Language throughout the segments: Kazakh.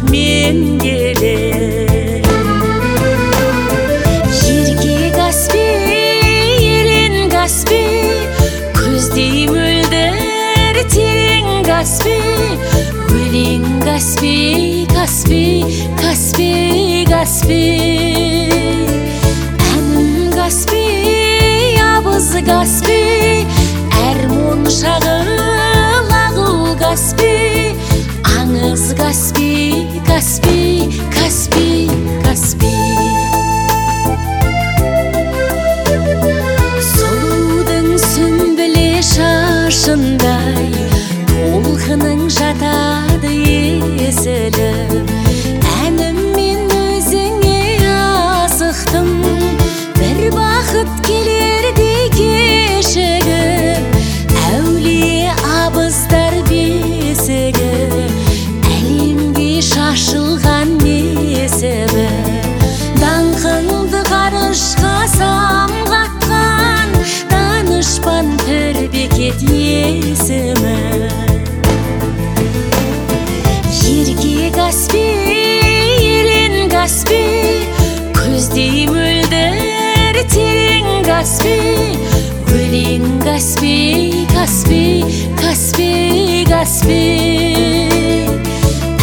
мен келем. Ерке Каспий, елен Каспий, көздей мөлдір терең Каспий, өлең Каспий, Каспий, Каспий, Каспий. Әнім Каспий, абыз Каспий, әр моншағы лағыл Каспий, аңыз Каспий, Каспий, Каспий, Каспий. Сұлудың сүмбіле шашындай, толқының жатады есілі. Әніммен өзіңе асықтым, бір бақыт келердей кешігіп. Әулие абыздар бесігі, әлемге шашылған несібі. Даңқыңды ғарышқа самғатқан, данышпан Пірбекет есімі. Ерке Каспий, елен Каспий, көздей мөлдір терең Каспий, өлең Каспий, Каспий, Каспий, Каспий.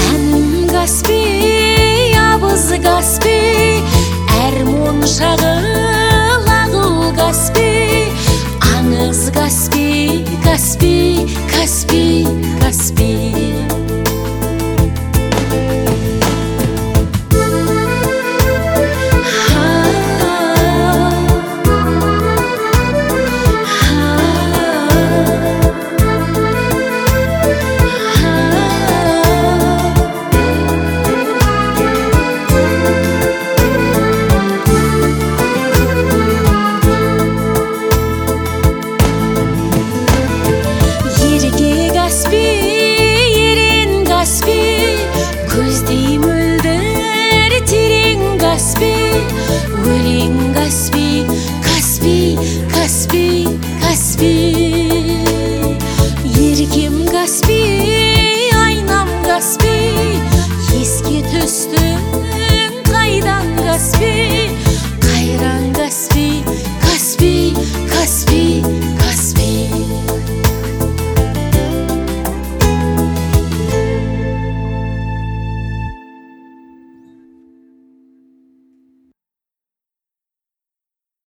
Әнім Каспий, абыз Каспий, әр моншағы